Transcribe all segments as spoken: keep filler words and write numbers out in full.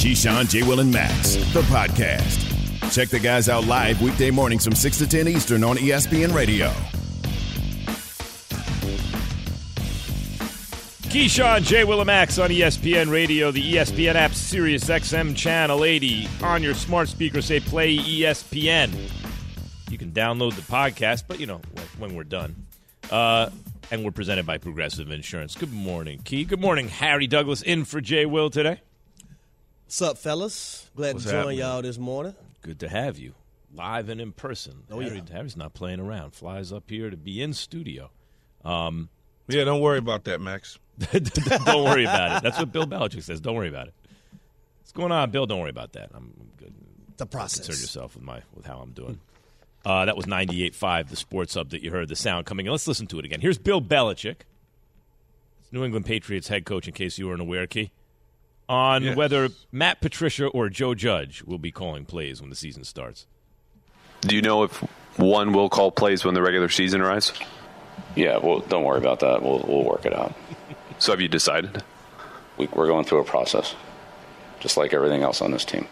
Keyshawn, J. Will, and Max, the podcast. Check the guys out live weekday mornings from six to ten Eastern on E S P N Radio. Keyshawn, J. Will, and Max on E S P N Radio, the E S P N app, Sirius X M Channel eighty. On your smart speaker, say play E S P N. You can download the podcast, but, you know, when we're done. Uh, and we're presented by Progressive Insurance. Good morning, Key. Good morning, Harry Douglas, in for J. Will today. What's up, fellas? Glad What's to join happening? y'all this morning. Good to have you, live and in person. Oh, Harry, yeah. Harry's not playing around. Flies up here to be in studio. Um, yeah, don't worry about that, Max. Don't worry about it. That's what Bill Belichick says. Don't worry about it. What's going on, Bill? Don't worry about that. I'm good. The process. Concern yourself with my with how I'm doing. Uh, that was ninety-eight point five, the sports hub that you heard, the sound coming in. Let's listen to it again. Here's Bill Belichick, New England Patriots head coach, in case you weren't aware, Key, on yes. whether Matt Patricia or Joe Judge will be calling plays when the season starts. Do you know if one will call plays when the regular season arrives? Yeah, well, don't worry about that. We'll we'll work it out. So have you decided? We, we're going through a process, just like everything else on this team.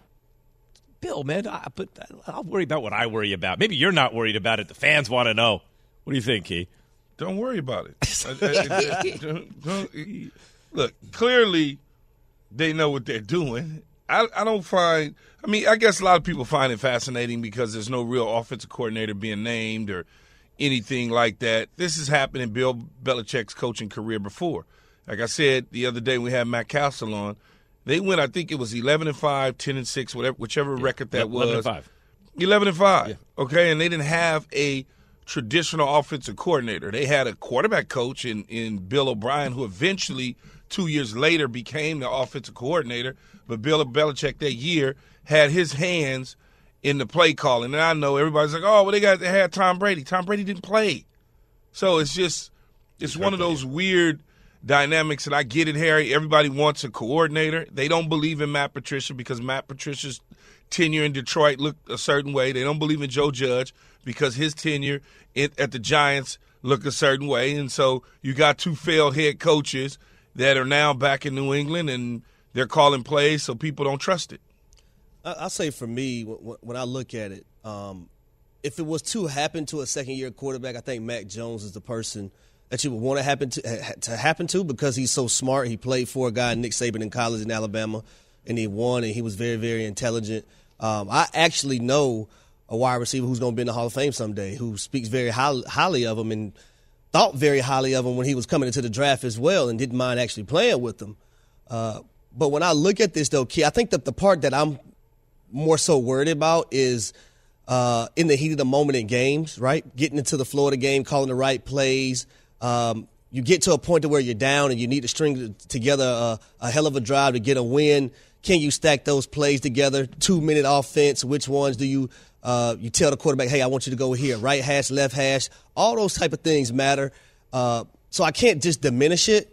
Bill, man, I, but I'll worry about what I worry about. Maybe you're not worried about it. The fans want to know. What do you think, Key? Don't worry about it. I, I, I, don't, don't, look, clearly they know what they're doing. I, I don't find – I mean, I guess a lot of people find it fascinating because there's no real offensive coordinator being named or anything like that. This has happened in Bill Belichick's coaching career before. Like I said the other day, we had Matt Castle on. They went, I think it was eleven and five, ten and six, whatever, whichever yeah. record that was. eleven and five. eleven and five. Yeah. Okay, and they didn't have a traditional offensive coordinator. They had a quarterback coach in, in Bill O'Brien, who eventually, two years later, became the offensive coordinator. But Bill Belichick that year had his hands in the play calling. And I know everybody's like, oh, well, they got they had Tom Brady. Tom Brady didn't play. So it's just it's one of those weird dynamics, and I get it, Harry. Everybody wants a coordinator. They don't believe in Matt Patricia because Matt Patricia's tenure in Detroit looked a certain way. They don't believe in Joe Judge because his tenure at the Giants looked a certain way. And so you got two failed head coaches that are now back in New England, and they're calling plays, so people don't trust it. I'll say for me, when I look at it, um, if it was to happen to a second-year quarterback, I think Mac Jones is the person that you would want to happen to to happen to because he's so smart. He played for a guy, Nick Saban, in college in Alabama, and he won, and he was very, very intelligent. Um, I actually know a wide receiver who's going to be in the Hall of Fame someday, who speaks very high, highly of him and thought very highly of him when he was coming into the draft as well and didn't mind actually playing with him. Uh, but when I look at this, though, Key, I think that the part that I'm more so worried about is uh, in the heat of the moment in games, right? Getting into the flow of the game, calling the right plays. Um, you get to a point to where you're down and you need to string together a, a hell of a drive to get a win. Can you stack those plays together? Two-minute offense, which ones do you uh, – you tell the quarterback, hey, I want you to go here, right hash, left hash. All those type of things matter. Uh, so I can't just diminish it.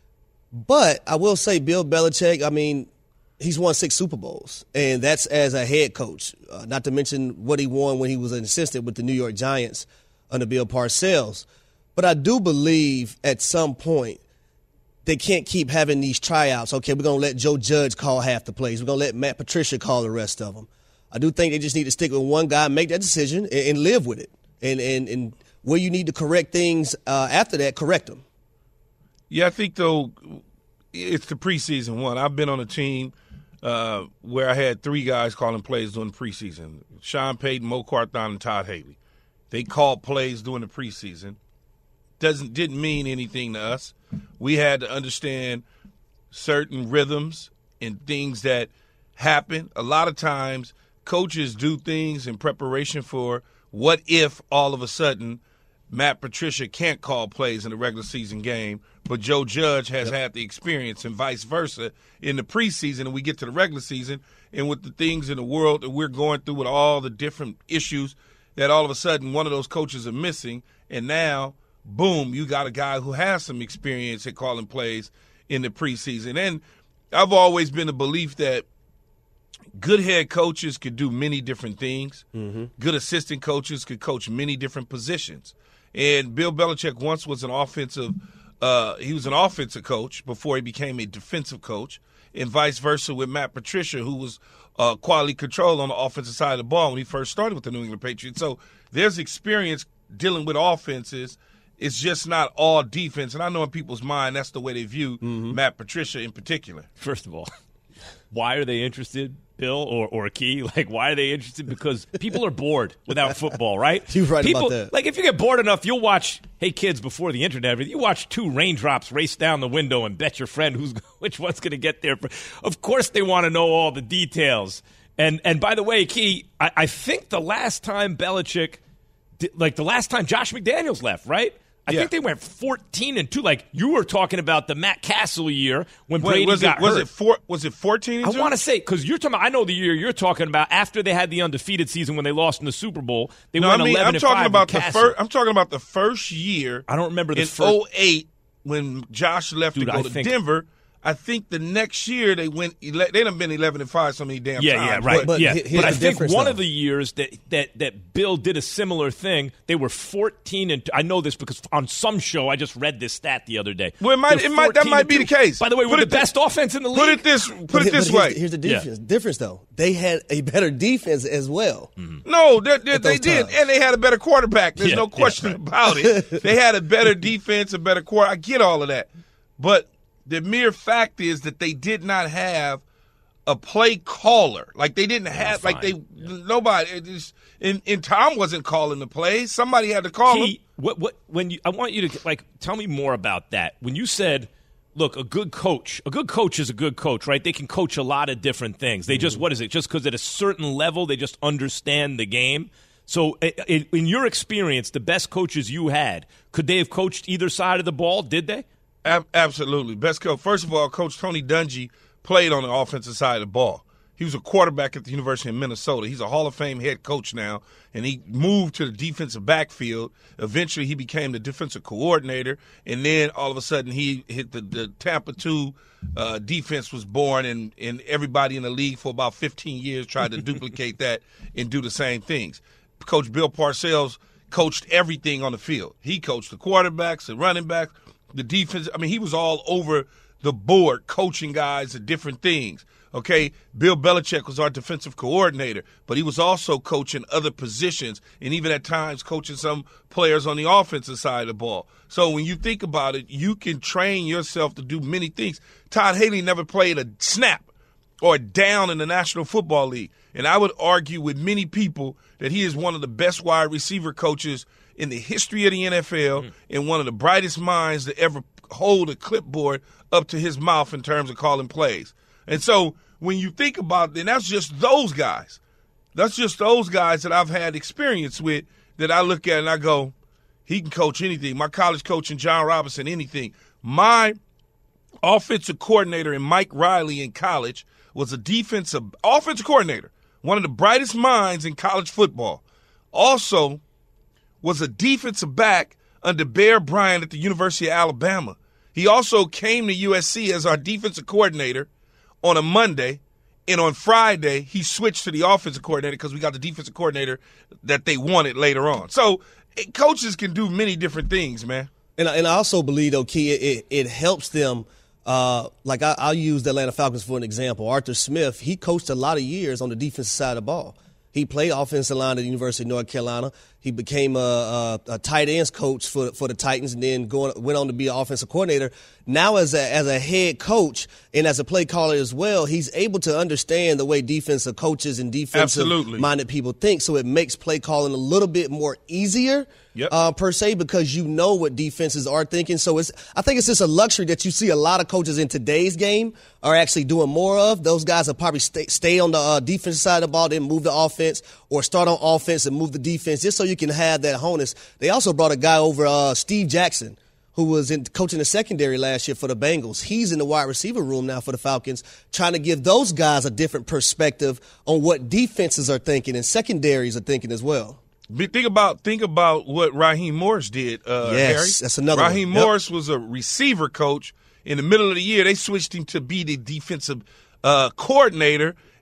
But I will say Bill Belichick, I mean, he's won six Super Bowls, and that's as a head coach, uh, not to mention what he won when he was an assistant with the New York Giants under Bill Parcells. But I do believe at some point they can't keep having these tryouts. Okay, we're going to let Joe Judge call half the plays. We're going to let Matt Patricia call the rest of them. I do think they just need to stick with one guy, make that decision, and, and live with it. And, and, and where you need to correct things uh, after that, correct them. Yeah, I think, though, it's the preseason one. I've been on a team uh, where I had three guys calling plays during the preseason, Sean Payton, Mo Carthon, and Todd Haley. They called plays during the preseason. Doesn't didn't mean anything to us. We had to understand certain rhythms and things that happen. A lot of times coaches do things in preparation for what if all of a sudden Matt Patricia can't call plays in a regular season game, but Joe Judge has yep. had the experience and vice versa in the preseason, and we get to the regular season, and with the things in the world that we're going through with all the different issues that all of a sudden one of those coaches are missing, and now – boom, you got a guy who has some experience at calling plays in the preseason. And I've always been a belief that good head coaches could do many different things. Mm-hmm. Good assistant coaches could coach many different positions. And Bill Belichick once was an offensive uh, – he was an offensive coach before he became a defensive coach. and vice versa with Matt Patricia, who was uh, quality control on the offensive side of the ball when he first started with the New England Patriots. So there's experience dealing with offenses. It's just not all defense. And I know in people's mind that's the way they view mm-hmm. Matt Patricia in particular. First of all, why are they interested, Bill or, or Key? Like, why are they interested? Because people are bored without football, right? You're right people, about that. Like, if you get bored enough, you'll watch, hey, kids, before the internet, you watch two raindrops race down the window and bet your friend who's which one's going to get there. Of course they want to know all the details. And and by the way, Key, I, I think the last time Belichick, did, like the last time Josh McDaniels left, right? I yeah. think they went fourteen and two. Like you were talking about the Matt Castle year when Wait, Brady was got it, was hurt. It four, was it fourteen and two? I want to say, because you're talking about, I know the year you're talking about after they had the undefeated season when they lost in the Super Bowl. They no, went I mean, eleven I'm and talking five about with the Castle. first. I'm talking about the first year. I don't remember the in first. oh eight when Josh left Dude, to go I to think, Denver. I think the next year they went. Ele- they'd have been eleven and five so many damn yeah, times. Yeah, right. But, but yeah, here's but I the think difference, one though. of the years that, that that Bill did a similar thing, they were fourteen and two. I know this because on some show I just read this stat the other day. Well, it might, They're it might that might and be two. the case. By the way, we're Put the it best this, offense in the league. Put it this. Put But it this here's way. The, here's the difference. Yeah. Difference though. They had a better defense as well. Mm-hmm. No, they, they, At they those did, times. and they had a better quarterback. There's Yeah, no question yeah, right. about it. They had a better defense, a better quarter. I get all of that, but the mere fact is that they did not have a play caller. Like they didn't have, like they Yeah. nobody. It just, and, and Tom wasn't calling the plays. Somebody had to call Key, him. what what when you I want you to like tell me more about that. When you said, look, a good coach, a good coach is a good coach, right? They can coach a lot of different things. They just, what is it? Just because at a certain level they just understand the game. So in, in your experience, the best coaches you had, could they have coached either side of the ball? Did they? Ab- absolutely. Best coach. First of all, Coach Tony Dungy played on the offensive side of the ball. He was a quarterback at the University of Minnesota. He's a Hall of Fame head coach now, and he moved to the defensive backfield. Eventually, he became the defensive coordinator, and then all of a sudden, he hit the, the Tampa two uh, defense was born, and, and everybody in the league for about fifteen years tried to duplicate that and do the same things. Coach Bill Parcells coached everything on the field. He coached the quarterbacks, the running backs, the defense. I mean, he was all over the board coaching guys at different things. Okay, Bill Belichick was our defensive coordinator, but he was also coaching other positions and even at times coaching some players on the offensive side of the ball. So when you think about it, you can train yourself to do many things. Todd Haley never played a snap or a down in the National Football League, and I would argue with many people that he is one of the best wide receiver coaches in the history of the N F L mm. and one of the brightest minds to ever hold a clipboard up to his mouth in terms of calling plays. And so when you think about it, and that's just those guys. That's just those guys that I've had experience with that I look at and I go, he can coach anything. My college coach and John Robinson, anything. My offensive coordinator and Mike Riley in college was a defensive offensive coordinator, one of the brightest minds in college football. Also was a defensive back under Bear Bryant at the University of Alabama. He also came to U S C as our defensive coordinator on a Monday, and on Friday he switched to the offensive coordinator because we got the defensive coordinator that they wanted later on. So it, coaches can do many different things, man. And, and I also believe, though, Key, it, it helps them. Uh, like I, I'll use the Atlanta Falcons for an example. Arthur Smith, he coached a lot of years on the defensive side of the ball. He played offensive line at the University of North Carolina. He became a, a, a tight ends coach for for the Titans, and then going went on to be an offensive coordinator. Now, as a as a head coach and as a play caller as well, he's able to understand the way defensive coaches and defensive-minded people think. So it makes play calling a little bit more easier. Yep. Uh, per se, because you know what defenses are thinking. So it's, I think it's just a luxury that you see a lot of coaches in today's game are actually doing more of. Those guys will probably stay, stay on the uh, defensive side of the ball, then move the offense, or start on offense and move the defense, just so you can have that honus. They also brought a guy over, uh, Steve Jackson, who was in coaching the secondary last year for the Bengals. He's in the wide receiver room now for the Falcons, trying to give those guys a different perspective on what defenses are thinking and secondaries are thinking as well. Think about think about what Raheem Morris did, uh, yes, Harry. That's another Raheem one. Yep. Morris was a receiver coach. In the middle of the year, they switched him to be the defensive uh, coordinator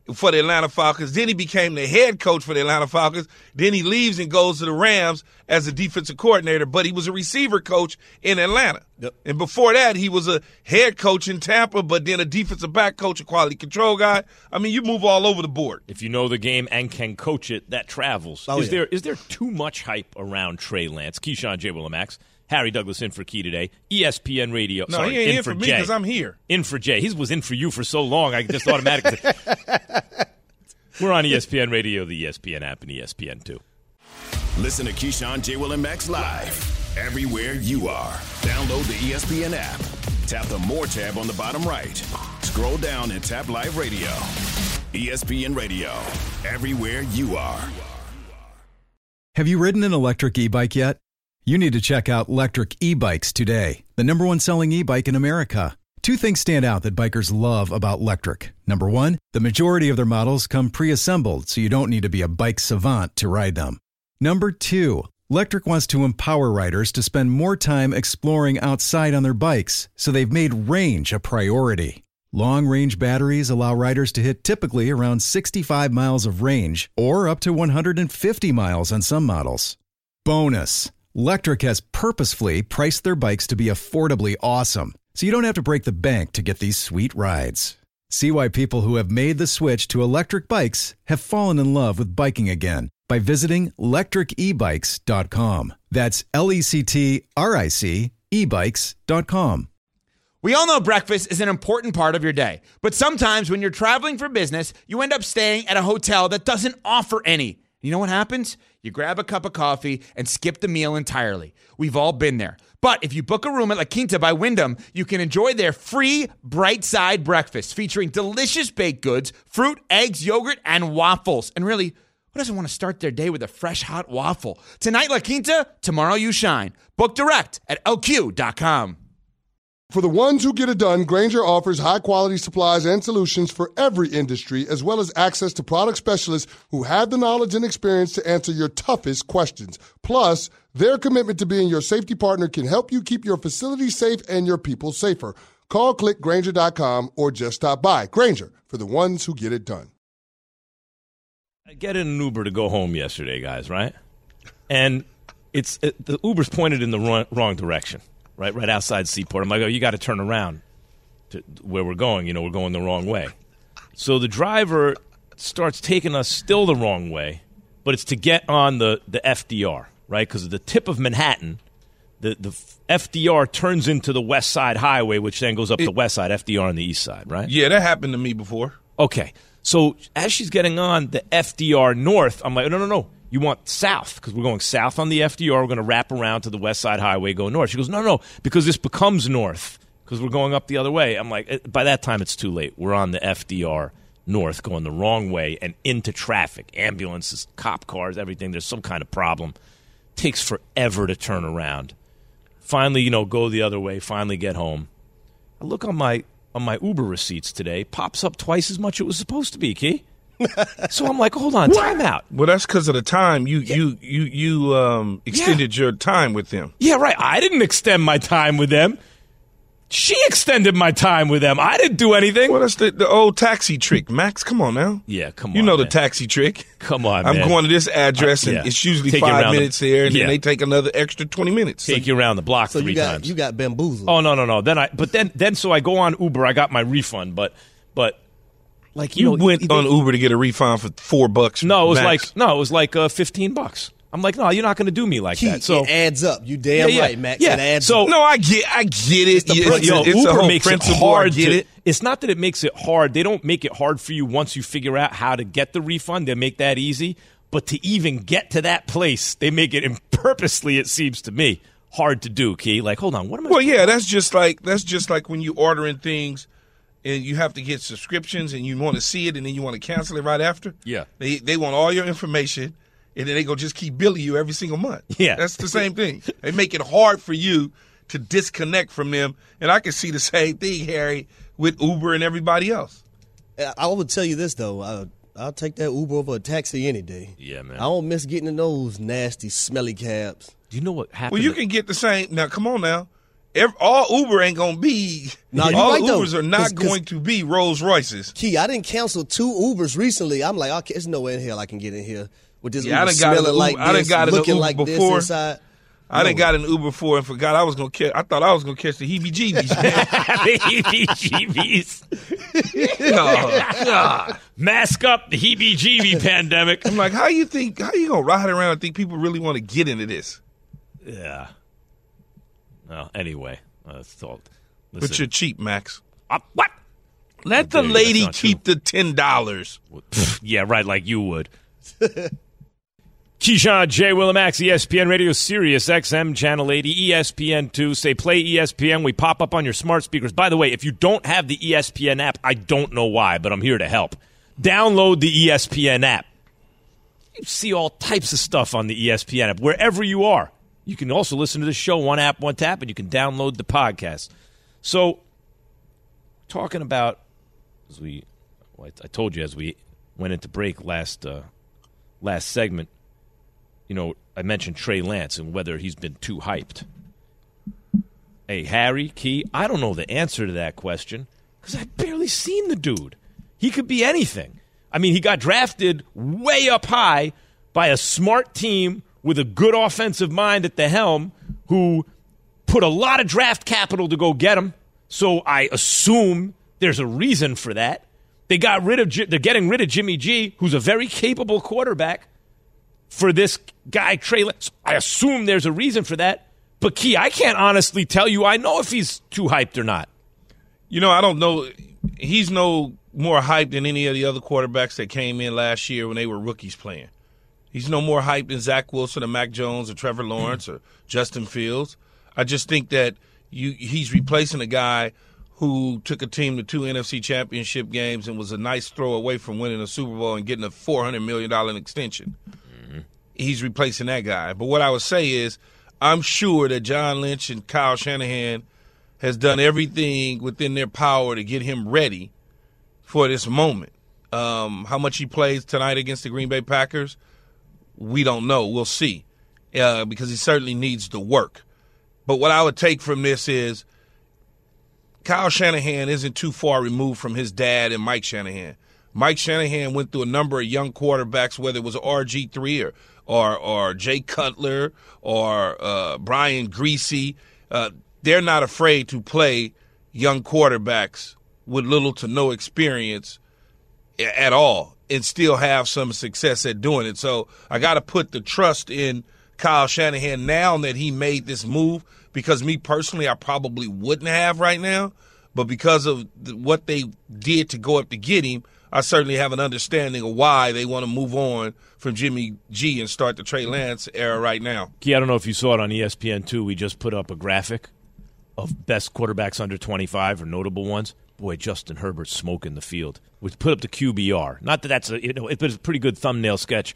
for the Atlanta Falcons. Then he became the head coach for the Atlanta Falcons. Then he leaves and goes to the Rams as a defensive coordinator, but he was a receiver coach in Atlanta. Yep. And before that, he was a head coach in Tampa, but then a defensive back coach, a quality control guy. I mean, you move all over the board. If you know the game and can coach it, that travels. Oh, is yeah. there is there too much hype around Trey Lance? Keyshawn J. Willamax, Harry Douglas in for Key today. E S P N Radio. No, sorry, he ain't in, in for, for me Jay. because I'm here. In for Jay. He was in for you for so long, I just automatically. We're on E S P N Radio, the E S P N app, and E S P N two. Listen to Keyshawn, J. Will, and Max live everywhere you are. Download the E S P N app. Tap the More tab on the bottom right. Scroll down and tap Live Radio. E S P N Radio, everywhere you are. Have you ridden an electric e-bike yet? You need to check out Lectric E-Bikes today, the number one selling e-bike in America. Two things stand out that bikers love about Lectric. Number one, the majority of their models come pre-assembled, so you don't need to be a bike savant to ride them. Number two, Lectric wants to empower riders to spend more time exploring outside on their bikes, so they've made range a priority. Long-range batteries allow riders to hit typically around sixty-five miles of range, or up to one hundred fifty miles on some models. Bonus, Lectric has purposefully priced their bikes to be affordably awesome, so you don't have to break the bank to get these sweet rides. See why people who have made the switch to electric bikes have fallen in love with biking again by visiting lectric e bikes dot com. That's L E C T R I C e bikes dot com. We all know breakfast is an important part of your day, but sometimes when you're traveling for business, you end up staying at a hotel that doesn't offer any. You know what happens? You grab a cup of coffee and skip the meal entirely. We've all been there. But if you book a room at La Quinta by Wyndham, you can enjoy their free Bright Side breakfast featuring delicious baked goods, fruit, eggs, yogurt, and waffles. And really, who doesn't want to start their day with a fresh, hot waffle? Tonight, La Quinta, tomorrow you shine. Book direct at L Q dot com. For the ones who get it done, Grainger offers high-quality supplies and solutions for every industry, as well as access to product specialists who have the knowledge and experience to answer your toughest questions. Plus, their commitment to being your safety partner can help you keep your facility safe and your people safer. Call, click Grainger dot com, or just stop by. Grainger, for the ones who get it done. I get in an Uber to go home yesterday, guys, right? And it's it, the Uber's pointed in the wrong, wrong direction. Right, right outside Seaport. I'm like, oh, you got to turn around to where we're going. You know, we're going the wrong way. So the driver starts taking us still the wrong way, but it's to get on the, the F D R, right? Because the tip of Manhattan, the, the F D R turns into the West Side Highway, which then goes up it, the West Side, F D R on the East Side, right? Yeah, that happened to me before. Okay. So as she's getting on the F D R north, I'm like, no, no, no. You want south because we're going south on the F D R. We're going to wrap around to the West Side Highway, go north. She goes, no, no, because this becomes north because we're going up the other way. I'm like, by that time, it's too late. We're on the F D R north going the wrong way and into traffic, ambulances, cop cars, everything. There's some kind of problem. Takes forever to turn around. Finally, you know, go the other way, finally get home. I look on my on my Uber receipts today. Pops up twice as much it was supposed to be, Key. So I'm like, hold on, time out. Well, that's because of the time you yeah. you you you um, extended yeah. your time with them. Yeah, right. I didn't extend my time with them. She extended my time with them. I didn't do anything. Well, that's the, the old taxi trick, Max. Come on now. Yeah, come on. You know man. the taxi trick. Come on, I'm man. going to this address, and uh, yeah. it's usually take five minutes the, there, and yeah. then they take another extra twenty minutes. Take so, you around the block so three you got, times. You got bamboozled. Oh no, no, no. Then I, but then, then so I go on Uber. I got my refund, but, but. Like you, you know, went they, on Uber to get a refund for four bucks. No, it was max. like no, it was like uh, fifteen bucks. I'm like, no, you're not going to do me like Key, that. So it adds up. You damn yeah, yeah, right, Max. Yeah. It adds so, up. No, I get, I get it. It's, it's, yo, it's Uber a whole makes it principle. hard. I get to, it. It's not that it makes it hard. They don't make it hard for you once you figure out how to get the refund. They make that easy. But to even get to that place, they make it, and purposely, it seems to me, hard to do. Key, like, hold on, what am I? Well, yeah, that's just like that's just like when you ordering things. And you have to get subscriptions, and you want to see it, and then you want to cancel it right after. Yeah, they they want all your information, and then they go just keep billing you every single month. Yeah, that's the same thing. They make it hard for you to disconnect from them, and I can see the same thing, Harry, with Uber and everybody else. I would tell you this though, I, I'll take that Uber over a taxi any day. Yeah, man. I don't miss getting in those nasty, smelly cabs. Do you know what happened? Well, you to- can get the same. Now, come on now. every, all Uber ain't gonna be. No, all right, Ubers though. are not Cause, cause, going to be Rolls Royces. Key, I didn't cancel two Ubers recently. I'm like, okay, there's no way in hell I can get in here with this Yeah, Uber I done got smelling an like Uber- I done this, got an looking Uber like before. this inside. I No done got an Uber for and forgot I was gonna catch. I thought I was gonna catch the heebie-jeebies. The heebie-jeebies. Oh, God. Mask up the heebie-jeebie pandemic. I'm like, how you think? How you gonna ride around and think people really want to get into this? Yeah. Well, anyway, uh, that's all. But Listen, you're cheap, Max. uh, what? Let the Okay, that's lady not keep the ten dollars. Yeah, right, like you would. Keyshawn, J. Willimax, E S P N Radio, Sirius X M, Channel eighty, E S P N two. Say play E S P N. We pop up on your smart speakers. By the way, if you don't have the E S P N app, I don't know why, but I'm here to help. Download the E S P N app. You see all types of stuff on the E S P N app, wherever you are. You can also listen to the show, one app, one tap, and you can download the podcast. So, talking about, as we, well, I told you as we went into break last uh, last segment, you know, I mentioned Trey Lance and whether he's been too hyped. Hey, Harry, Key, I don't know the answer to that question because I've barely seen the dude. He could be anything. I mean, he got drafted way up high by a smart team with a good offensive mind at the helm who put a lot of draft capital to go get him. So I assume there's a reason for that. They got rid of, they're getting rid of Jimmy G, who's a very capable quarterback, for this guy, Trey Lance. I assume there's a reason for that. But, Key, I can't honestly tell you I know if he's too hyped or not. You know, I don't know. He's no more hyped than any of the other quarterbacks that came in last year when they were rookies playing. He's no more hyped than Zach Wilson or Mac Jones or Trevor Lawrence or Justin Fields. I just think that you he's replacing a guy who took a team to two N F C championship games and was a nice throw away from winning a Super Bowl and getting a four hundred million dollars extension. Mm-hmm. He's replacing that guy. But what I would say is I'm sure that John Lynch and Kyle Shanahan has done everything within their power to get him ready for this moment. Um, how much he plays tonight against the Green Bay Packers, we don't know. We'll see uh, because he certainly needs to work. But what I would take from this is Kyle Shanahan isn't too far removed from his dad and Mike Shanahan. Mike Shanahan went through a number of young quarterbacks, whether it was R G three or or, or Jay Cutler or uh, Brian Greasy. Uh, they're not afraid to play young quarterbacks with little to no experience at all and still have some success at doing it. So I got to put the trust in Kyle Shanahan now that he made this move, because me personally, I probably wouldn't have right now. But because of the, what they did to go up to get him, I certainly have an understanding of why they want to move on from Jimmy G and start the Trey Lance era right now. Key, I don't know if you saw it on E S P N two. We just put up a graphic of best quarterbacks under twenty-five or notable ones. Boy, Justin Herbert's smoking the field. We put up the Q B R. Not that that's a, you know, it's a pretty good thumbnail sketch.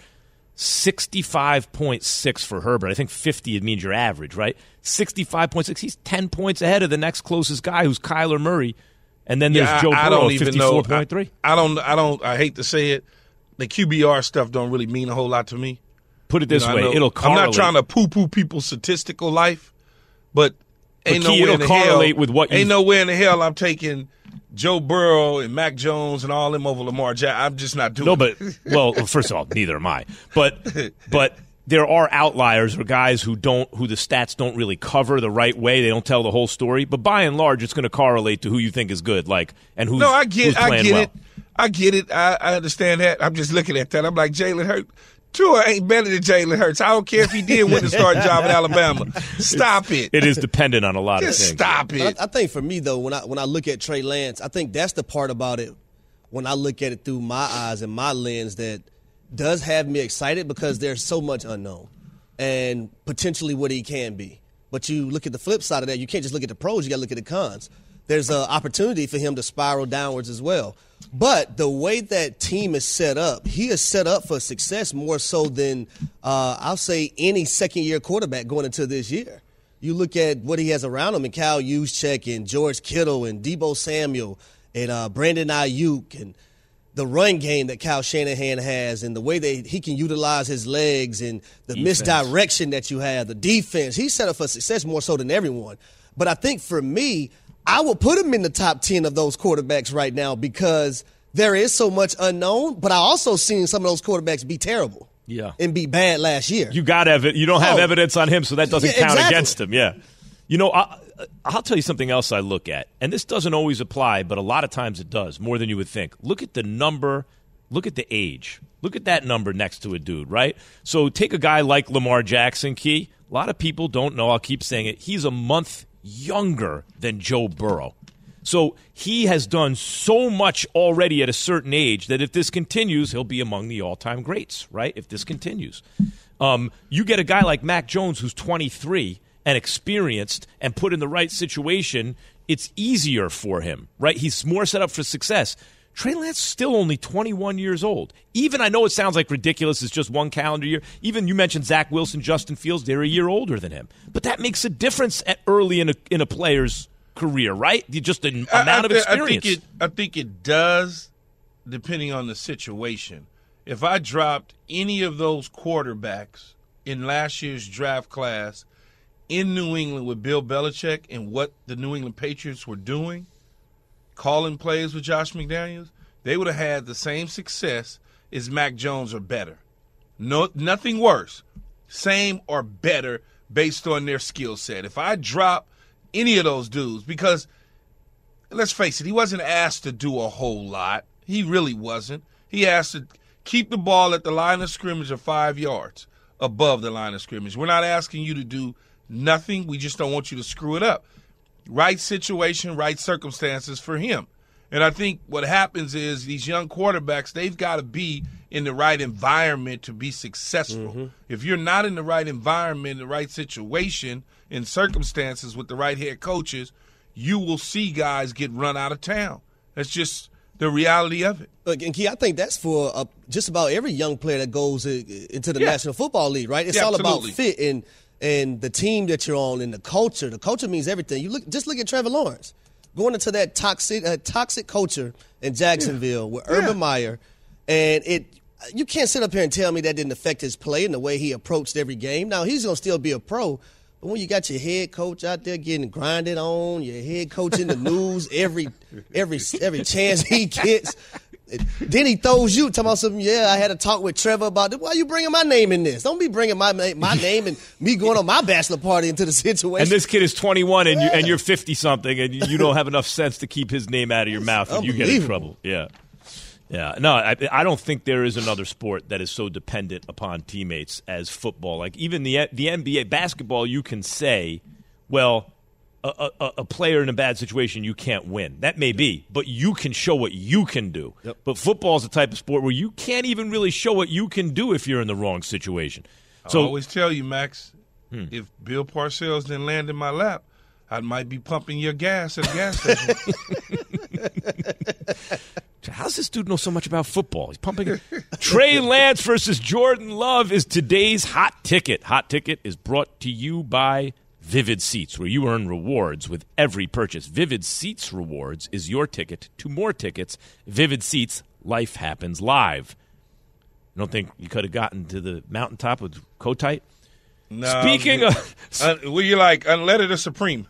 sixty-five point six for Herbert. I think fifty, it means your average, right? sixty-five point six. He's ten points ahead of the next closest guy, who's Kyler Murray. And then there's yeah, Joe I, I Burrow, don't even fifty-four point three. I, I don't, I don't, I hate to say it. The Q B R stuff don't really mean a whole lot to me. Put it this you know, way, know, it'll correlate. I'm not trying to poo-poo people's statistical life, but ain't but Key, nowhere it'll in the correlate hell, with what you ain't nowhere in the hell I'm taking Joe Burrow and Mac Jones and all them over Lamar Jackson. I'm just not doing no, it. but, well, first of all, neither am I. But, but there are outliers or guys who don't, who the stats don't really cover the right way. They don't tell the whole story. But by and large, it's going to correlate to who you think is good, like, and who's, no, I get, who's playing I get well. it. I get it. I, I understand that. I'm just looking at that. I'm like, Jalen Hurts. Tua ain't better than Jalen Hurts. I don't care if he did win the starting job at Alabama. Stop it. It is dependent on a lot just of things. Stop it. I, I think for me, though, when I when I look at Trey Lance, I think that's the part about it when I look at it through my eyes and my lens that does have me excited, because there's so much unknown and potentially what he can be. But you look at the flip side of that, you can't just look at the pros, you got to look at the cons. There's an opportunity for him to spiral downwards as well. But the way that team is set up, he is set up for success more so than, uh, I'll say, any second-year quarterback going into this year. You look at what he has around him, and Kyle Juszczyk and George Kittle and Deebo Samuel and uh, Brandon Ayuk, and the run game that Kyle Shanahan has, and the way that he can utilize his legs, and the defense. Misdirection that you have, the defense. He's set up for success more so than everyone. But I think for me, I will put him in the top ten of those quarterbacks right now because there is so much unknown. But I also seen some of those quarterbacks be terrible. Yeah. And be bad last year. You got ev- You don't have oh. evidence on him, so that doesn't yeah, count exactly. against him. Yeah. You know, I, I'll tell you something else I look at, and this doesn't always apply, but a lot of times it does, more than you would think. Look at the number, look at the age. Look at that number next to a dude, right? So take a guy like Lamar Jackson, Key. A lot of people don't know, I'll keep saying it, he's a month younger than Joe Burrow. So he has done so much already at a certain age that if this continues, he'll be among the all-time greats, right? If this continues. Um, you get a guy like Mac Jones who's twenty-three and experienced and put in the right situation, it's easier for him, right? He's more set up for success. Trey Lance is still only twenty-one years old. Even, I know it sounds like ridiculous, it's just one calendar year. Even you mentioned Zach Wilson, Justin Fields, they're a year older than him. But that makes a difference at early in a, in a player's career, right? Just an I, amount I, of experience. I think, it, I think it does, depending on the situation. If I dropped any of those quarterbacks in last year's draft class in New England with Bill Belichick and what the New England Patriots were doing, calling plays with Josh McDaniels, they would have had the same success as Mac Jones or better. No, nothing worse. Same or better based on their skill set. If I drop any of those dudes, because let's face it, he wasn't asked to do a whole lot. He really wasn't. He asked to keep the ball at the line of scrimmage of five yards above the line of scrimmage. We're not asking you to do nothing. We just don't want you to screw it up. Right situation, right circumstances for him. And I think what happens is these young quarterbacks, they've got to be in the right environment to be successful. Mm-hmm. If you're not in the right environment, the right situation, in circumstances with the right head coaches, you will see guys get run out of town. That's just the reality of it. Look, and Key, I think that's for uh, just about every young player that goes into the yeah. National Football League, right? It's yeah, all absolutely. about fit and and the team that you're on and the culture. The culture means everything. You look, just look at Trevor Lawrence going into that toxic uh, toxic culture in Jacksonville yeah. with Urban yeah. Meyer, and it. You can't sit up here and tell me that didn't affect his play and the way he approached every game. Now, he's going to still be a pro, but when you got your head coach out there getting grinded on, your head coach in the news every every every chance he gets, then he throws you, talking about something, yeah, I had a talk with Trevor about it. Why are you bringing my name in this? Don't be bringing my my name and me going on my bachelor party into the situation. And this kid is twenty-one and, yeah. you, and you're fifty-something, and you don't have enough sense to keep his name out of your mouth, and you get in trouble. Yeah. Yeah, no, I, I don't think there is another sport that is so dependent upon teammates as football. Like even the the N B A basketball, you can say, well, a, a, a player in a bad situation, you can't win. That may be, but you can show what you can do. Yep. But football is the type of sport where you can't even really show what you can do if you're in the wrong situation. So, I always tell you, Max, hmm. if Bill Parcells didn't land in my lap, I might be pumping your gas at a gas station. How's this dude know so much about football? He's pumping it. Trey Lance versus Jordan Love is today's hot ticket. Hot ticket is brought to you by Vivid Seats, where you earn rewards with every purchase. Vivid Seats Rewards is your ticket to more tickets. Vivid Seats, life happens live. You don't think you could have gotten to the mountaintop with Kotite? No. Speaking um, of... uh, well, you like unleaded or supreme?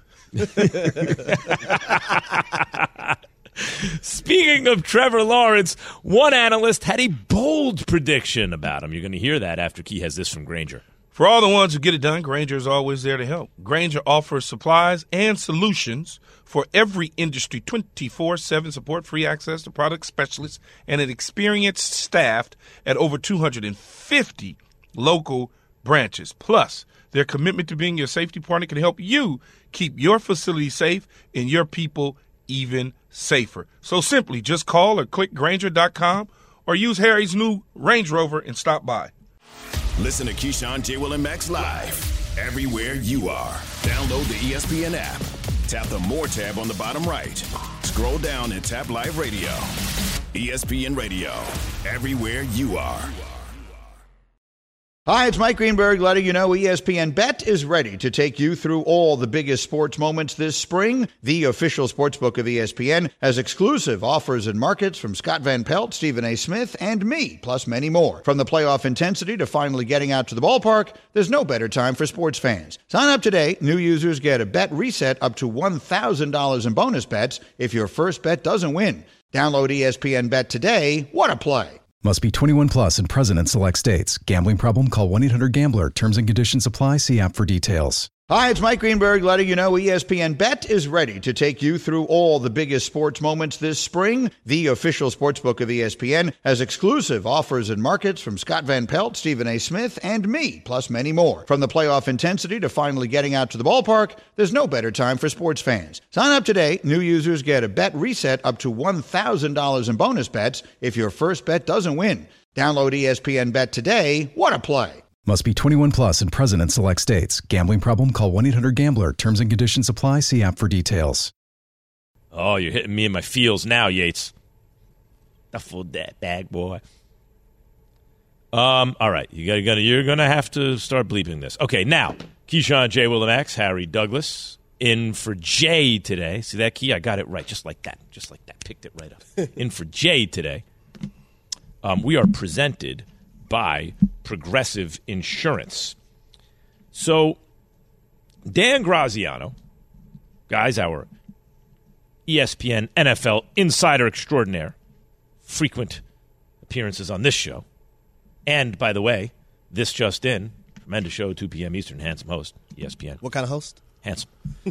Speaking of Trevor Lawrence, one analyst had a bold prediction about him. You're going to hear that after Key has this from Grainger. For all the ones who get it done, Grainger is always there to help. Grainger offers supplies and solutions for every industry, twenty-four seven support, free access to product specialists, and an experienced staff at over two hundred fifty local branches. Plus, their commitment to being your safety partner can help you keep your facility safe and your people even safer. So simply just call or click Grainger dot com or use Harry's new Range Rover and stop by. Listen to Keyshawn, J. Will, and Max live everywhere you are. Download the E S P N app. Tap the More tab on the bottom right. Scroll down and tap Live Radio. E S P N Radio, everywhere you are. Hi, it's Mike Greenberg letting you know E S P N Bet is ready to take you through all the biggest sports moments this spring. The official sportsbook of E S P N has exclusive offers and markets from Scott Van Pelt, Stephen A. Smith, and me, plus many more. From the playoff intensity to finally getting out to the ballpark, there's no better time for sports fans. Sign up today. New users get a bet reset up to one thousand dollars in bonus bets if your first bet doesn't win. Download E S P N Bet today. What a play. Must be twenty-one plus and present in select states. Gambling problem? Call one eight hundred gambler. Terms and conditions apply. See app for details. Hi, it's Mike Greenberg letting you know E S P N Bet is ready to take you through all the biggest sports moments this spring. The official sportsbook of E S P N has exclusive offers and markets from Scott Van Pelt, Stephen A. Smith, and me, plus many more. From the playoff intensity to finally getting out to the ballpark, there's no better time for sports fans. Sign up today. New users get a bet reset up to one thousand dollars in bonus bets if your first bet doesn't win. Download E S P N Bet today. What a play. Must be twenty-one plus and present in select states. Gambling problem? Call one eight hundred gambler. Terms and conditions apply. See app for details. Oh, you're hitting me in my feels now, Yates. Duffel that bag, boy. Um, all right, you gotta, gotta, you're going to have to start bleeping this. Okay, now, Keyshawn, J. Willimax, Harry Douglas, in for Jay today. See that key? I got it right, just like that. Just like that. Picked it right up. In for Jay today. Um, we are presented by Progressive Insurance. So, Dan Graziano, guys, our E S P N N F L insider extraordinaire, frequent appearances on this show. And, by the way, this just in, tremendous show, two p.m. Eastern, handsome host, E S P N. What kind of host? Handsome.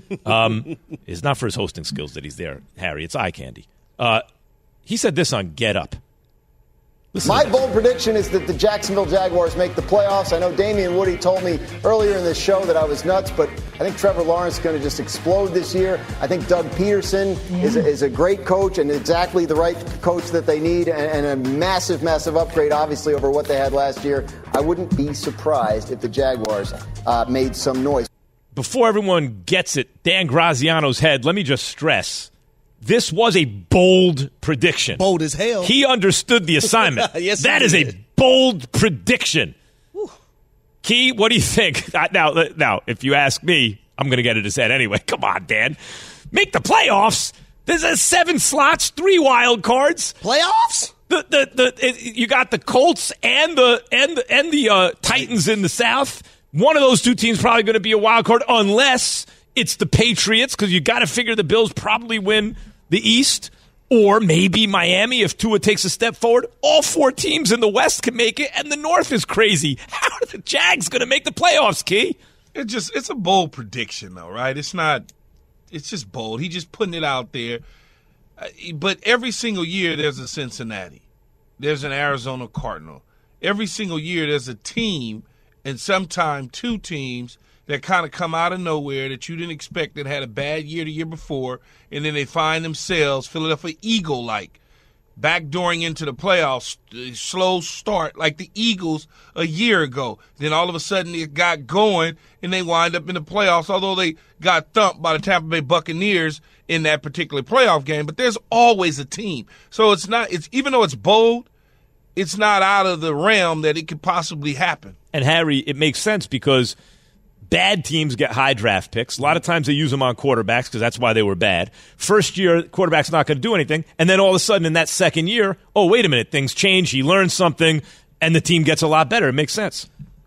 Um, it's not for his hosting skills that he's there, Harry. It's eye candy. Uh, he said this on Get Up. Listen. My bold prediction is that the Jacksonville Jaguars make the playoffs. I know Damian Woody told me earlier in this show that I was nuts, but I think Trevor Lawrence is going to just explode this year. I think Doug Peterson yeah. is, a, is a great coach and exactly the right coach that they need, and, and a massive, massive upgrade, obviously, over what they had last year. I wouldn't be surprised if the Jaguars uh, made some noise. Before everyone gets it, Dan Graziano's head, let me just stress, this was a bold prediction. Bold as hell. He understood the assignment. Yes, that he is did. a bold prediction. Whew. Key, what do you think? Now, now, if you ask me, I'm going to get it his head anyway. Come on, Dan. Make the playoffs. There's a seven slots, three wild cards. Playoffs? The the the it, you got the Colts and the and the, and the uh, Titans in the South. One of those two teams probably going to be a wild card, unless it's the Patriots, because you got to figure the Bills probably win the East, or maybe Miami if Tua takes a step forward. All four teams in the West can make it, and the North is crazy. How are the Jags going to make the playoffs, Key? It just it's a bold prediction, though, right? It's not. It's just bold. He's just putting it out there. Uh, but every single year there's a Cincinnati, there's an Arizona Cardinal. Every single year there's a team, and sometimes two teams, that kind of come out of nowhere that you didn't expect, that had a bad year the year before, and then they find themselves Philadelphia Eagle-like, backdooring into the playoffs, slow start like the Eagles a year ago. Then all of a sudden it got going, and they wind up in the playoffs, although they got thumped by the Tampa Bay Buccaneers in that particular playoff game. But there's always a team. So it's not, it's even though it's bold, it's not out of the realm that it could possibly happen. And, Harry, it makes sense because bad teams get high draft picks. A lot of times they use them on quarterbacks because that's why they were bad. First year, quarterback's not going to do anything. And then all of a sudden in that second year, oh, wait a minute, things change. He learns something, and the team gets a lot better. It makes sense.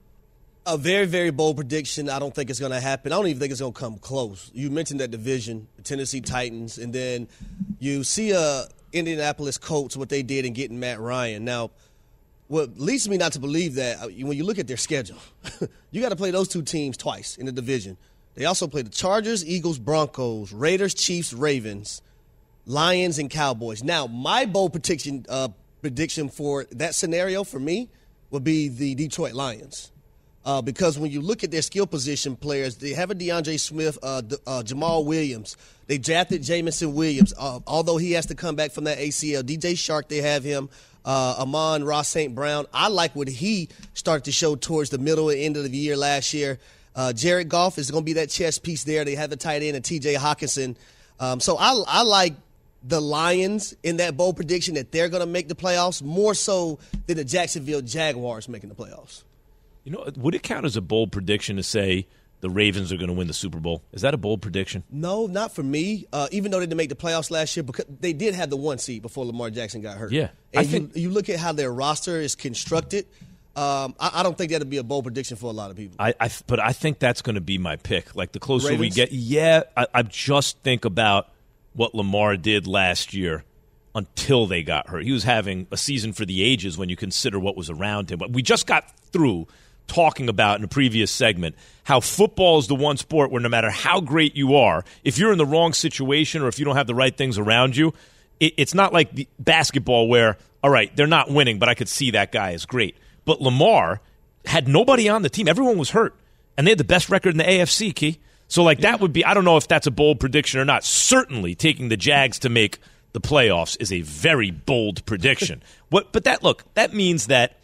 A very, very bold prediction. I don't think it's going to happen. I don't even think it's going to come close. You mentioned that division, the Tennessee Titans, and then you see uh, Indianapolis Colts, what they did in getting Matt Ryan. Now, what leads me not to believe that, when you look at their schedule, you got to play those two teams twice in the division. They also play the Chargers, Eagles, Broncos, Raiders, Chiefs, Ravens, Lions, and Cowboys. Now, my bold prediction uh, prediction for that scenario for me would be the Detroit Lions. Uh, because when you look at their skill position players, they have a DeAndre Swift, uh, uh, Jamal Williams. They drafted Jamison Williams, uh, although he has to come back from that A C L. D J Shark, they have him. Uh, Amon-Ra Saint Brown. I like what he started to show towards the middle and end of the year last year. Uh, Jared Goff is going to be that chess piece there. They have the tight end and T J Hawkinson. Um, so I, I like the Lions in that bold prediction that they're going to make the playoffs more so than the Jacksonville Jaguars making the playoffs. You know, would it count as a bold prediction to say the Ravens are going to win the Super Bowl? Is that a bold prediction? No, not for me. Uh, even though they didn't make the playoffs last year, because they did have the one seed before Lamar Jackson got hurt. Yeah, and I you, think you look at how their roster is constructed. Um, I, I don't think that'll be a bold prediction for a lot of people. I, I but I think that's going to be my pick. Like the closer Ravens? we get, yeah. I, I just think about what Lamar did last year until they got hurt. He was having a season for the ages when you consider what was around him. But we just got through talking about in a previous segment how football is the one sport where no matter how great you are, if you're in the wrong situation or if you don't have the right things around you, it, it's not like the basketball where, all right, they're not winning, but I could see that guy is great. But Lamar had nobody on the team. Everyone was hurt, and they had the best record in the A F C, Key. So, like, that would be – I don't know if that's a bold prediction or not. Certainly taking the Jags to make the playoffs is a very bold prediction. What? But that – look, that means that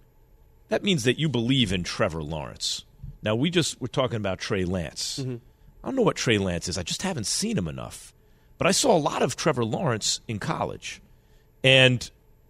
– That means that you believe in Trevor Lawrence. Now, we just were talking about Trey Lance. Mm-hmm. I don't know what Trey Lance is. I just haven't seen him enough. But I saw a lot of Trevor Lawrence in college. And,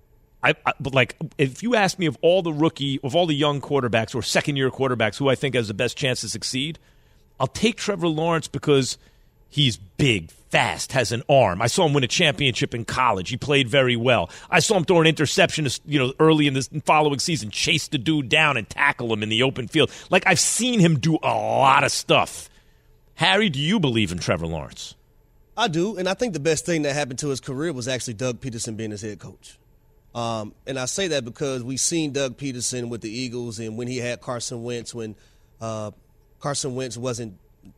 I, I but like, if you ask me of all the rookie, of all the young quarterbacks or second-year quarterbacks who I think has the best chance to succeed, I'll take Trevor Lawrence because he's big, fast, has an arm. I saw him win a championship in college. He played very well. I saw him throw an interception, you know, early in the following season, chase the dude down and tackle him in the open field. Like, I've seen him do a lot of stuff. Harry, do you believe in Trevor Lawrence? I do, and I think the best thing that happened to his career was actually Doug Peterson being his head coach. Um, and I say that because we've seen Doug Peterson with the Eagles and when he had Carson Wentz, when uh, Carson Wentz wasn't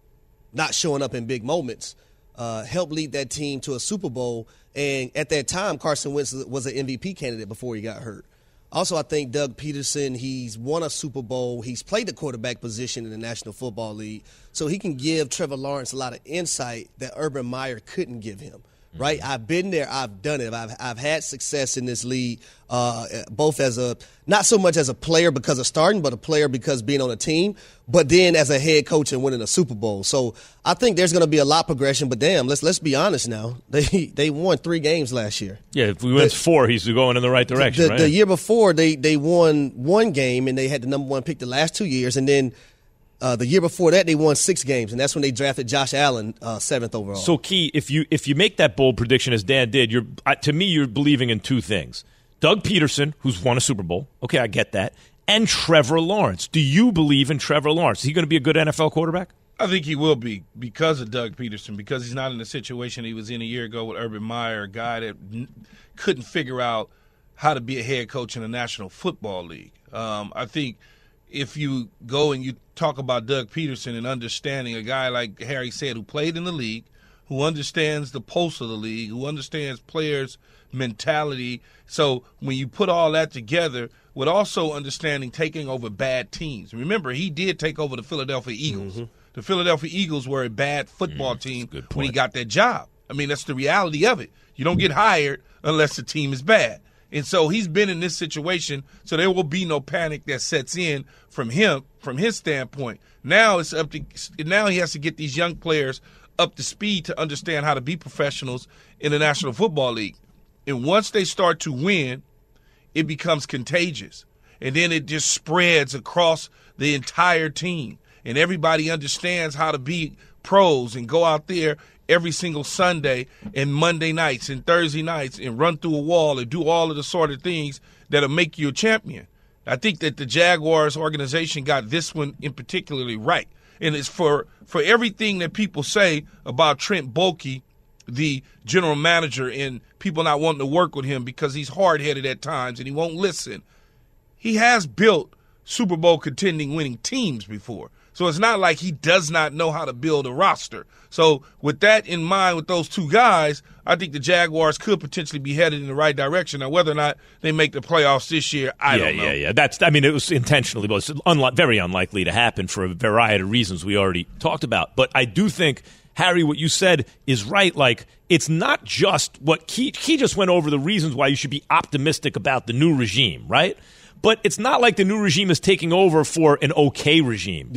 not showing up in big moments, uh, helped lead that team to a Super Bowl. And at that time, Carson Wentz was an M V P candidate before he got hurt. Also, I think Doug Peterson, he's won a Super Bowl. He's played the quarterback position in the National Football League. So he can give Trevor Lawrence a lot of insight that Urban Meyer couldn't give him. Right, I've been there. I've done it. I've I've had success in this league, uh, both as a not so much as a player because of starting, but a player because being on a team. But then as a head coach and winning a Super Bowl. So I think there's going to be a lot of progression. But damn, let's let's be honest now. They they won three games last year. Yeah, if we win four, he's going in the right direction. The, right? the year before, they they won one game and they had the number one pick the last two years, and then. Uh, the year before that, they won six games, and that's when they drafted Josh Allen uh, seventh overall. So, Key, if you if you make that bold prediction as Dan did, you're uh, to me you're believing in two things: Doug Peterson, who's won a Super Bowl. Okay, I get that, and Trevor Lawrence. Do you believe in Trevor Lawrence? Is he going to be a good N F L quarterback? I think he will be because of Doug Peterson, because he's not in the situation he was in a year ago with Urban Meyer, a guy that n- couldn't figure out how to be a head coach in the National Football League. Um, I think. If you go and you talk about Doug Peterson and understanding a guy like Harry said who played in the league, who understands the pulse of the league, who understands players' mentality. So when you put all that together with also understanding taking over bad teams. Remember, he did take over the Philadelphia Eagles. Mm-hmm. The Philadelphia Eagles were a bad football mm, team when he got that job. I mean, that's the reality of it. You don't get hired unless the team is bad. And so he's been in this situation, so there will be no panic that sets in from him, from his standpoint. Now it's up to now he has to get these young players up to speed to understand how to be professionals in the National Football League. And once they start to win, it becomes contagious. And then it just spreads across the entire team. And everybody understands how to be pros and go out there every single Sunday and Monday nights and Thursday nights and run through a wall and do all of the sort of things that'll make you a champion. I think that the Jaguars organization got this one in particularly right. And it's for, for everything that people say about Trent Baalke, the general manager, and people not wanting to work with him because he's hard-headed at times and he won't listen. He has built Super Bowl contending winning teams before. So it's not like he does not know how to build a roster. So with that in mind, with those two guys, I think the Jaguars could potentially be headed in the right direction. Now, whether or not they make the playoffs this year, I yeah, don't know. Yeah, yeah, That's. I mean, it was intentionally, but it's unli- very unlikely to happen for a variety of reasons we already talked about. But I do think, Harry, what you said is right. Like, it's not just what Key, Key just went over the reasons why you should be optimistic about the new regime, right? But it's not like the new regime is taking over for an okay regime. Yeah.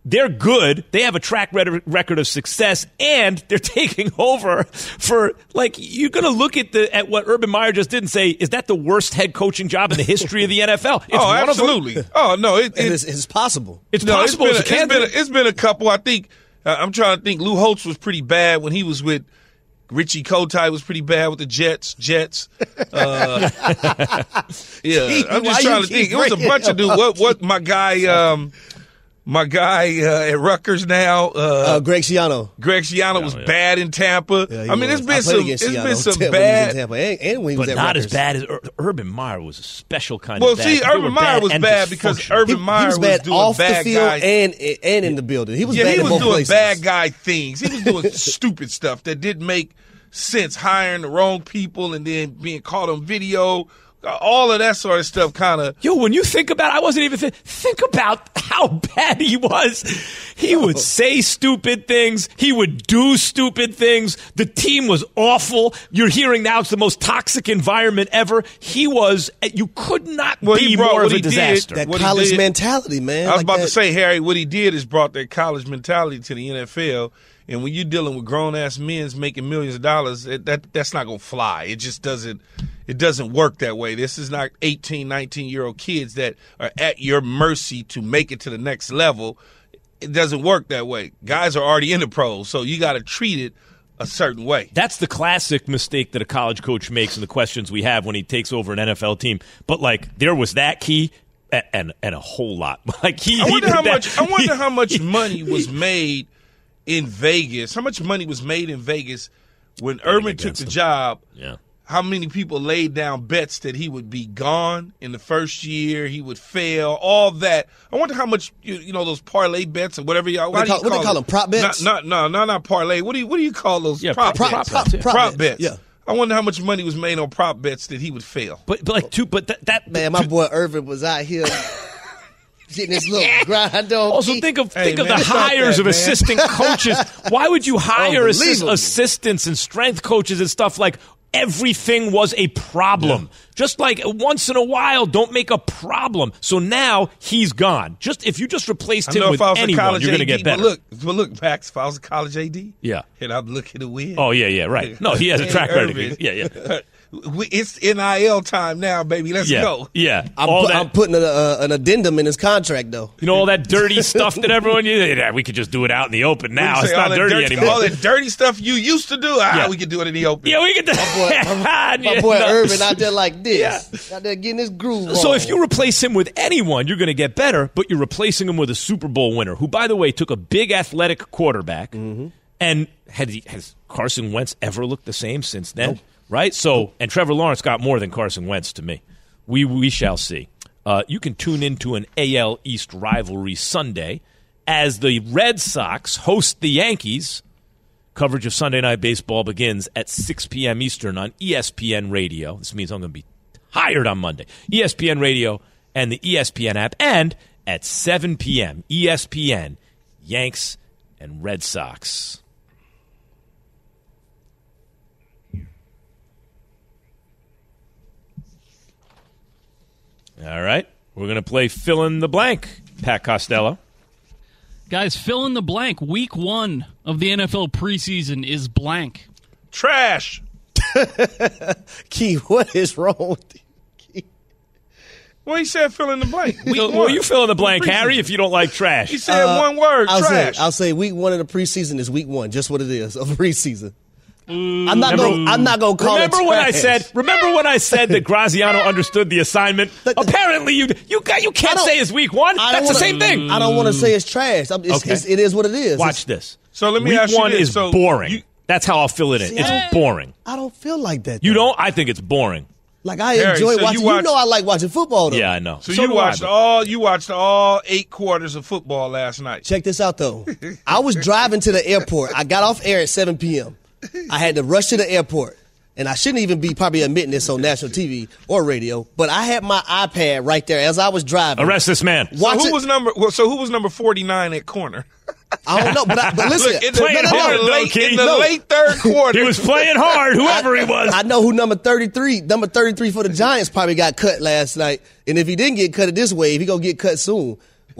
they're good. They have a track record of success, and they're taking over for, like, you're going to look at the at what Urban Meyer just did and say, is that the worst head coaching job in the history of the N F L? It's oh, one absolutely. Of them. Oh, no. It, it, it's, it's possible. It's no, possible. It's been, a, it's, been a, it's been a couple. I think, uh, I'm trying to think, Lou Holtz was pretty bad when he was with Richie Kotite was pretty bad with the Jets. Jets. Uh, yeah, I'm just trying to think. It was a bunch of dudes. What, what my guy, um, my guy uh, at Rutgers now, uh, uh, Greg Schiano. Greg Schiano yeah, was yeah. bad in Tampa. Yeah, I mean, was. it's been I some, it's Schiano been some when bad, he was in Tampa. And, and when he was but at not Rutgers. as bad as Ur- Urban Meyer was a special kind well, of bad. see, Urban Meyer was and bad because Urban he, Meyer he was bad was doing off bad the field guy. and and in the building. He was yeah, bad he in was both doing places. bad guy things. He was doing stupid stuff that didn't make sense, hiring the wrong people and then being caught on video. All of that sort of stuff kind of. Yo, when you think about it, I wasn't even think. Think about how bad he was. He would say stupid things. He would do stupid things. The team was awful. You're hearing now it's the most toxic environment ever. He was. You could not well, be brought, more of a did, disaster. That what college did, mentality, man. I was like about that. to say, Harry, what he did is brought that college mentality to the N F L. And when you're dealing with grown-ass men making millions of dollars, it, that that's not going to fly. It just doesn't it doesn't work that way. This is not eighteen, nineteen-year-old kids that are at your mercy to make it to the next level. It doesn't work that way. Guys are already in the pros, so you got to treat it a certain way. That's the classic mistake that a college coach makes and the questions we have when he takes over an N F L team. But, like, there was that key and and, and a whole lot. Like he, I wonder he how that. much. I wonder how much money was made in Vegas. How much money was made in Vegas when Urban took the him. job? Yeah. How many people laid down bets that he would be gone in the first year, he would fail, all that. I wonder how much, you, you know, those parlay bets or whatever y'all. What, How they do call, you what they call them? Prop bets? Not, not, no, no, not parlay. What do you, what do you call those? Yeah, prop, prop, bets. prop, prop, prop, Prop bets. bets. Yeah. I wonder how much money was made on prop bets that he would fail. But, but like, two, but that, that Man, my boy Irvin was out here getting his little grind on. Also, think of Hey, think of man, the stop hires that, of man. assistant coaches. Why would you hire assist, Unbelievable. assistants and strength coaches and stuff like? Everything was a problem. Yeah. Just like once in a while, don't make a problem. So now he's gone. Just if you just replaced I him know with if I was a anyone, college you're going to A D, get better. But look, but look, Max, if I was a college A D, yeah, and I'm looking to win. Oh yeah, yeah, right. No, he has a track record. Irvin. Yeah, yeah. We, it's N I L time now, baby. Let's yeah. go. Yeah, I'm, all pu- that, I'm putting a, a, an addendum in his contract, though. You know all that dirty stuff that everyone. Yeah, we could just do it out in the open now. Say, It's not all that dirty dirty, anymore. All that dirty stuff you used to do, ah, Yeah. we can do it in the open. Yeah, we could do. My boy, my, my boy no. Irvin out there like this, Yeah. out there getting his groove on. So if you replace him with anyone, you're going to get better, but you're replacing him with a Super Bowl winner, who, by the way, took a big athletic quarterback. Mm-hmm. And had he, has Carson Wentz ever looked the same since then? Nope. Right? So, and Trevor Lawrence got more than Carson Wentz to me. We we shall see. Uh, you can tune into an A L East rivalry Sunday as the Red Sox host the Yankees. Coverage of Sunday Night Baseball begins at six p.m. Eastern on E S P N Radio. This means I'm going to be tired on Monday. E S P N Radio and the E S P N app. And at seven p.m., E S P N, Yanks and Red Sox. All right. We're going to play fill in the blank, Pat Costello. Guys, fill in the blank. Week one of the N F L preseason is blank. Trash. Key, what is wrong with you? Key? Well, he said fill in the blank. Week Well, one. you fill in the blank, Harry, if you don't like trash. He said Uh, one word, I'll trash. Say, I'll say week one of the preseason is week one, just what it is of preseason. I'm not going. I'm not going to call Remember it when I trash. said? Remember when I said that Graziano understood the assignment? Apparently, you you got you can't say it's week one. I That's don't the wanna, same thing. I don't want to say it's trash. I'm, it's, Okay. it's, it is what it is. Watch It's- this. So let me week ask you one this. is So boring. you- That's how I'll fill it in. See, it's I- boring. I don't feel like that. You though. don't? I think it's boring. Like I Harry, enjoy so you watching. You, watch- know, I like watching football. Though. Yeah, I know. So, So you do I, watched but- all you watched all eight quarters of football last night. Check this out though. I was driving to the airport. I got off air at seven p.m. I had to rush to the airport. And I shouldn't even be probably admitting this on national T V or radio, but I had my iPad right there as I was driving. Arrest this man. So Watch who it. was number? Well, so who was number forty-nine at corner? I don't know, but, I, but listen. Look, in the, Playing in the hard, though, late, Key. in the No. late third quarter, He was playing hard, whoever he was. I know who number thirty-three, number thirty-three for the Giants probably got cut last night. And if he didn't get cut at this wave, he going to get cut soon.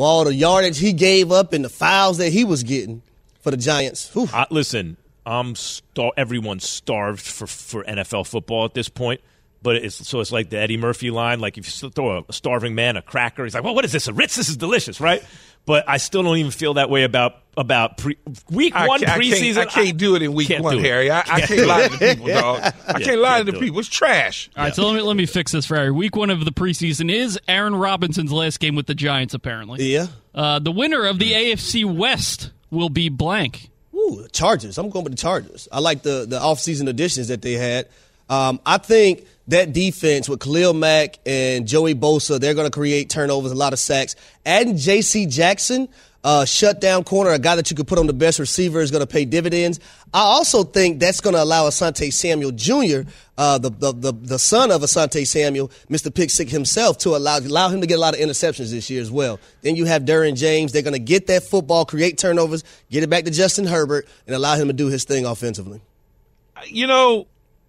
for all the yardage he gave up and the fouls that he was getting for the Giants. Uh, listen, I'm star- everyone's starved for, for N F L football at this point. But it's so it's like the Eddie Murphy line. Like if you throw a starving man a cracker, he's like, well, what is this, a Ritz? This is delicious, right? But I still don't even feel that way about about pre- week I one can't, preseason. I can't, I can't do it in week one, Harry. I, I can't lie to the people, dog. I yeah, can't lie can't to the do people. It's trash. All right, yeah. so let me let me fix this for Harry. Week one of the preseason is Aaron Robinson's last game with the Giants, apparently. Yeah. Uh, the winner of the A F C West will be blank. Ooh, Chargers. I'm going with the Chargers. I like the, the offseason additions that they had. Um, I think that defense with Khalil Mack and Joey Bosa, they're going to create turnovers, a lot of sacks. Adding J C Jackson, uh, shutdown corner, a guy that you could put on the best receiver, is going to pay dividends. I also think that's going to allow Asante Samuel Junior, uh, the, the the the son of Asante Samuel, Mister Pick-Six himself, to allow allow him to get a lot of interceptions this year as well. Then you have Derwin James. They're going to get that football, create turnovers, get it back to Justin Herbert, and allow him to do his thing offensively. You know,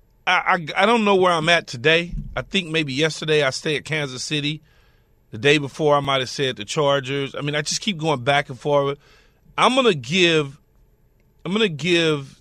I, I, I don't know where I'm at today. I think maybe yesterday I stayed at Kansas City. The day before I might have said the Chargers. I mean, I just keep going back and forth. I'm gonna give, I'm gonna give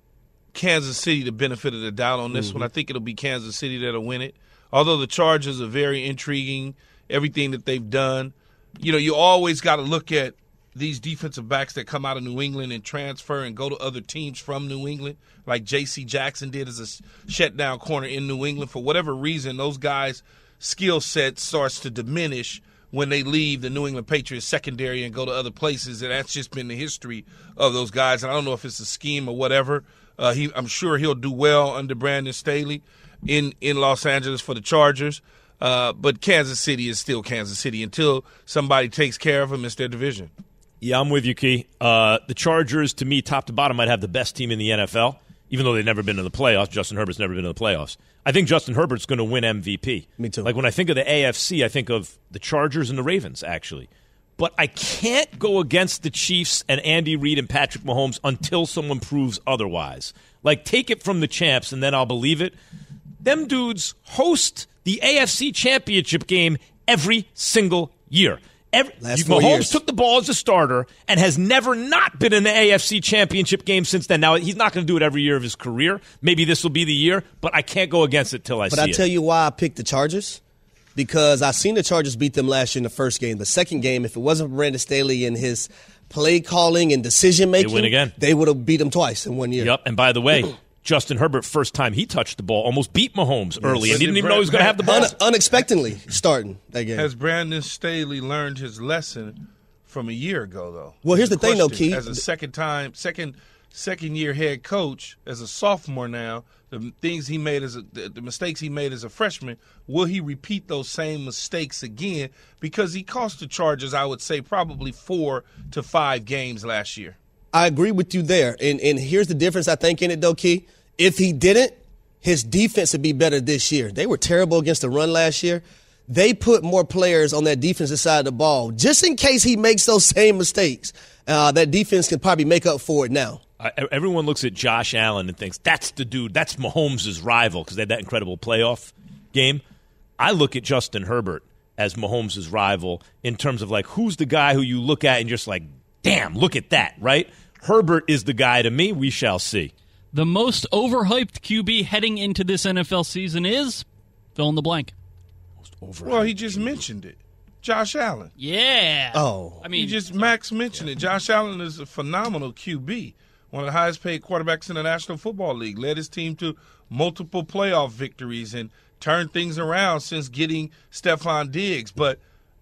Kansas City the benefit of the doubt on this mm-hmm. one. I think it'll be Kansas City that'll win it. Although the Chargers are very intriguing, everything that they've done. You know, you always got to look at these defensive backs that come out of New England and transfer and go to other teams from New England, like J C Jackson did as a shutdown corner in New England. For whatever reason, those guys' skill set starts to diminish when they leave the New England Patriots secondary and go to other places, and that's just been the history of those guys. And I don't know if it's a scheme or whatever. Uh, he, I'm sure he'll do well under Brandon Staley in, in Los Angeles for the Chargers. Uh, but Kansas City is still Kansas City until somebody takes care of them. It's their division. Yeah, I'm with you, Key. Uh, the Chargers, to me, top to bottom, might have the best team in the N F L, even though they've never been in the playoffs. Justin Herbert's never been in the playoffs. I think Justin Herbert's going to win M V P. Me too. Like when I think of the A F C, I think of the Chargers and the Ravens, actually. But I can't go against the Chiefs and Andy Reid and Patrick Mahomes until someone proves otherwise. Like, take it from the champs, and then I'll believe it. Them dudes host the A F C Championship game every single year. Every, Last four Mahomes years. took the ball as a starter and has never not been in the A F C Championship game since then. Now, he's not going to do it every year of his career. Maybe this will be the year, but I can't go against it till I but see I it. But I tell you why I picked the Chargers. Because I seen the Chargers beat them last year in the first game. The second game, if it wasn't for Brandon Staley and his play calling and decision making, they win again. They would have beat them twice in one year. Yep. And by the way, Justin Herbert, first time he touched the ball, almost beat Mahomes yes. early, But and didn't even Brand- know he was going to have the ball. Un- unexpectedly starting that game. Has Brandon Staley learned his lesson from a year ago, though? Well, here's the thing, though, Question. Keith. As a second time, second second year head coach, as a sophomore now, the things he made as a, the, the mistakes he made as a freshman, will he repeat those same mistakes again? Because he cost the Chargers, I would say, probably four to five games last year. I agree with you there. And and here's the difference, I think, in it, though, Key. If he didn't, his defense would be better this year. They were terrible against the run last year. They put more players on that defensive side of the ball. Just in case he makes those same mistakes, uh, that defense can probably make up for it now. Uh, everyone looks at Josh Allen and thinks, that's the dude, that's Mahomes' rival because they had that incredible playoff game. I look at Justin Herbert as Mahomes' rival in terms of, like, who's the guy who you look at and just like, damn, look at that, right? Herbert is the guy to me. We shall see. The most overhyped Q B heading into this N F L season is fill in the blank. Most overhyped. Well, he just mentioned it. Josh Allen. Yeah. Oh. I mean, he just Max mentioned it. Josh Allen is a phenomenal Q B, one of the highest paid quarterbacks in the National Football League. Led his team to multiple playoff victories and turned things around since getting Stephon Diggs. But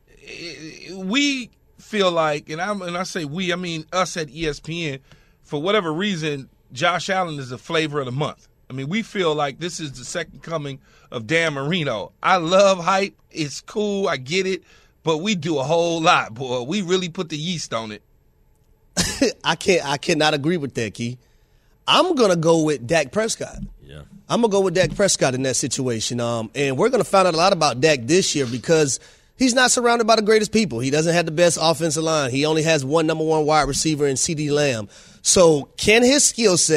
we feel like, and I and I say we, I mean us at E S P N, for whatever reason, Josh Allen is the flavor of the month. I mean, we feel like this is the second coming of Dan Marino. I love hype. It's cool. I get it. But we do a whole lot, boy. We really put the yeast on it. I can't. I cannot agree with that, Key. I'm going to go with Dak Prescott. Yeah. I'm going to go with Dak Prescott in that situation. Um, and we're going to find out a lot about Dak this year because he's not surrounded by the greatest people. He doesn't have the best offensive line. He only has one number one wide receiver in CeeDee Lamb. So can his skill set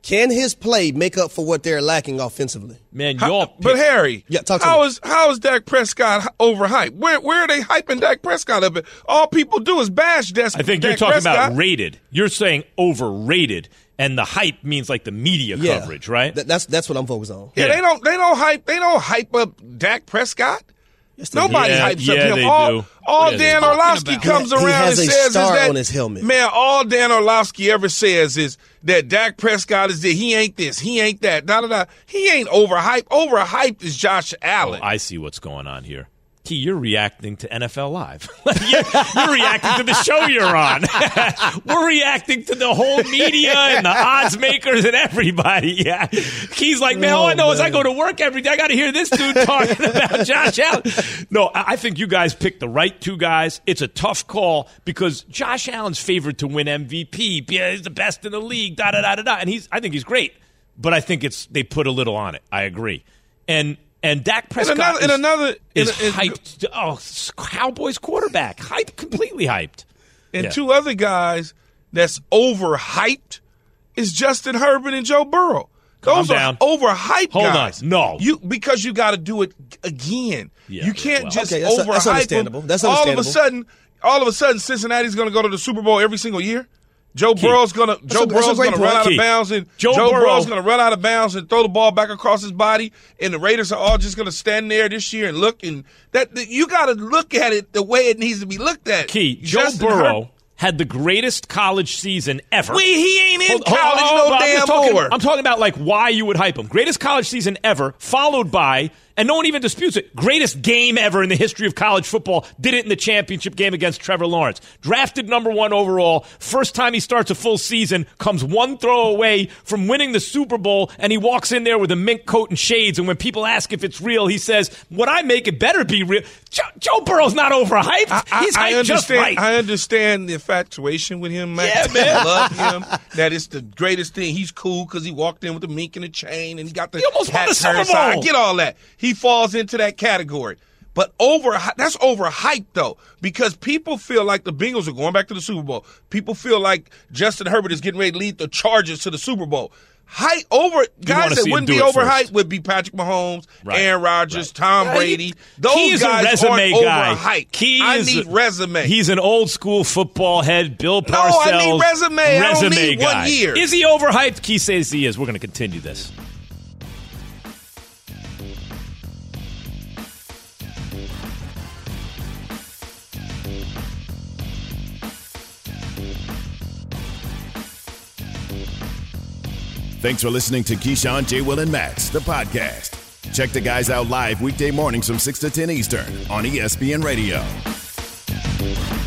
Can his play make up for what they're lacking offensively? Man, y'all. How, but Harry, yeah, talk to how me. is how is Dak Prescott overhyped? Where where are they hyping Dak Prescott up? All people do is bash Dak. I think Dak you're talking Prescott. about rated. You're saying overrated, and the hype means like the media Yeah. coverage, right? Th- that's that's what I'm focused on. Yeah, Yeah. they don't they don't hype they don't hype up Dak Prescott. Nobody Yeah, hypes yeah, up him. they all do. all Yeah, Dan they do. Orlovsky comes He- he around has and a says is star that on his helmet. man, all Dan Orlovsky ever says is that Dak Prescott is that he ain't this, he ain't that, da da da. He ain't overhyped. Overhyped is Josh Allen. Oh, I see what's going on here. Key, you're reacting to N F L Live. you're, you're reacting to the show you're on. We're reacting to the whole media and the odds makers and everybody. Yeah. Key's like, man, all I know Oh, is I man. go to work every day. I got to hear this dude talking about Josh Allen. No, I I think you guys picked the right two guys. It's a tough call because Josh Allen's favored to win M V P. Yeah, he's the best in the league, da da da da da. And he's, I think he's great. But I think it's they put a little on it. I agree. And And Dak Prescott another- is, and another- is and- and- hyped. Oh, Cowboys quarterback. Hyped, completely hyped. And Yeah. two other guys that's overhyped is Justin Herbert and Joe Burrow. Calm Those down. are overhyped Hold on. guys. No. You because you got to do it again. Yeah, you can't well. just Okay, that's- overhype that's them. understandable. That's all of a understandable. sudden, all of a sudden, Cincinnati's going to go to the Super Bowl every single year. Joe Key. Burrow's going to That's Joe a- that's a Burrow's great going to run point. out Key. of bounds, and Joe Joe, Burrow- Burrow's going to run out of bounds and throw the ball back across his body. And the Raiders are all just going to stand there this year and look. And that, that you got to look at it the way it needs to be looked at. Key, Joe Justin Burrow Herbert- had the greatest college season ever. We, he ain't in Hold- hold- college hold- no hold- I'm damn just talking, more. I'm talking about like why you would hype him. Greatest college season ever, followed by, and no one even disputes it, greatest game ever in the history of college football. Did it in the championship game against Trevor Lawrence. Drafted number one overall. First time he starts a full season, comes one throw away from winning the Super Bowl, and he walks in there with a mink coat and shades. And when people ask if it's real, he says, "What I make, it better be real." Joe, Joe Burrow's not overhyped. I, He's I hyped just understand. right. I understand the infatuation with him, man. Yeah, man. I love him. That it's the greatest thing. He's cool because he walked in with the mink and the chain, and he got the He almost won hat the Super turned side. Bowl. I get all that. He falls into that category. But over that's overhyped though, because people feel like the Bengals are going back to the Super Bowl. People feel like Justin Herbert is getting ready to lead the Chargers to the Super Bowl. Hype over wanna guys that see him wouldn't do be it overhyped first. would be Patrick Mahomes, Right. Aaron Rodgers, Right. Tom Yeah, Brady. he- Those Key is a guys resume aren't guy. overhyped. Key I is need a- resume. He's an old school football head, Bill No, Parcells. I need resume. I don't resume need one guy. year. Is he overhyped? Key says he is. We're going to continue this. Thanks for listening to Keyshawn, J. Will, and Max, the podcast. Check the guys out live weekday mornings from six to ten Eastern on E S P N Radio.